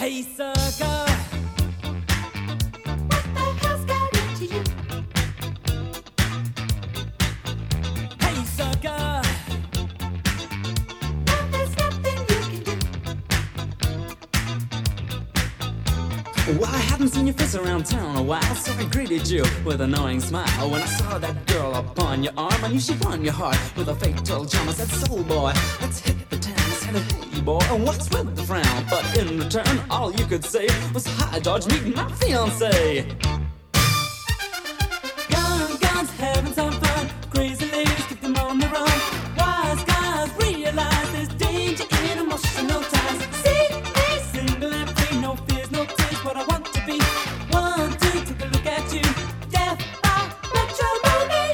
Hey sucker, What the hell's got into you? hey sucker, Now there's nothing you can do. well, I hadn't seen your face around town a while, so I greeted you with an knowing smile. When I saw that girl upon your arm, I knew she'd won your heart with a fatal charm. I said, soul boy, let's hit the town. I said, hey boy, and what's with the frown? But in return, all you could say was, hi George, meet my fiancé. Guns, having some fun. Crazy ladies, keep them on the run. Wise guys realize there's danger in emotional ties. See me single and free, no fears, no tears. What I want to be. 1, 2, take a look at you. Death by matrimony.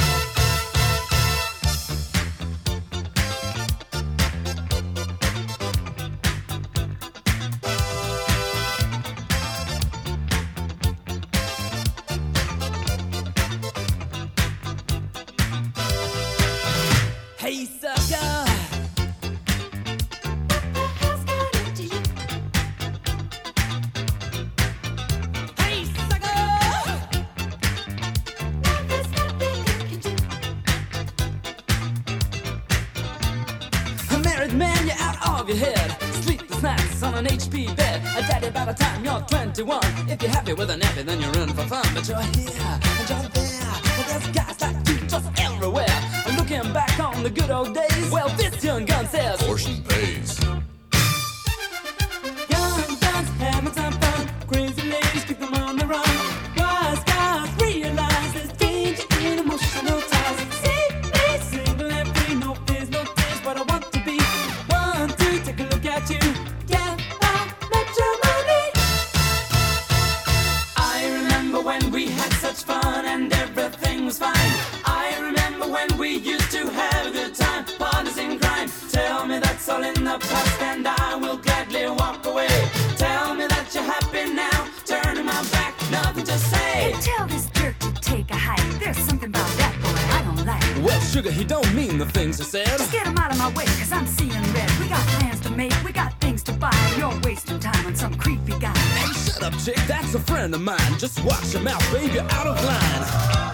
Hey sucker, What the hell's got into you? hey sucker. Now there's nothing you can do. A married man, you're out of your head. Sleepless nights on an HP bed. A daddy by the time you're 21. If you're happy with a nappy, then you're in for fun. But you're here and you're there. Well, there's guys like you just everywhere. And looking back on the good old days, well, this young gun says, Portion pays. young guns having some fun. Crazy ladies keep them on the run. Wise guys realize there's danger in emotional ties. See me single and free, no fears, no tears. What I want to be. 1, 2, take a look at you. Death by matrimony. I remember when we had such fun and everything was fine. I remember when we used to have a good time, partners in crime. Tell me that's all in the past and I will gladly walk away. Tell me that you're happy now, turning my back, nothing to say. Tell this jerk to take a hike. There's something about that boy I don't like. Well, sugar, he don't mean the things he said. Just get him out of my way, cause I'm seeing red. We got plans to make, we got things to buy. You're wasting time on some creepy guy. Hey, shut up, chick, that's a friend of mine. Just watch your mouth, baby, you're out of line.